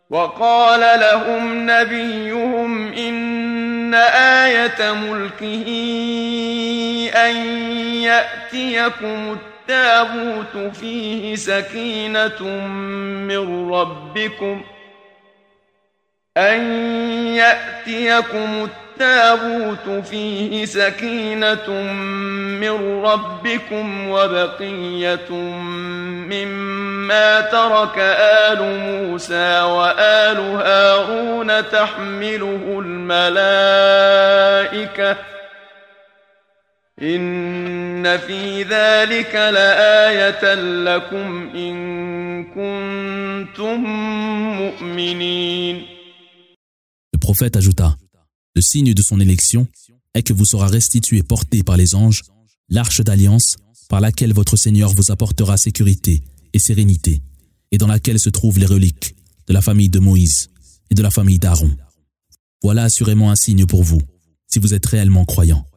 وقال لهم نبيهم إن آية ملكه أن يأتيكم التابوت فيه سكينة من ربكم وبقية مما ترك آل موسى وآل هارون تحمله الملائكة إن في ذلك لآية لكم إن كنتم مؤمنين. Le prophète ajouta, le signe de son élection est que vous sera restitué porté par les anges l'arche d'alliance par laquelle votre Seigneur vous apportera sécurité et sérénité et dans laquelle se trouvent les reliques de la famille de Moïse et de la famille d'Aaron. Voilà assurément un signe pour vous, si vous êtes réellement croyants.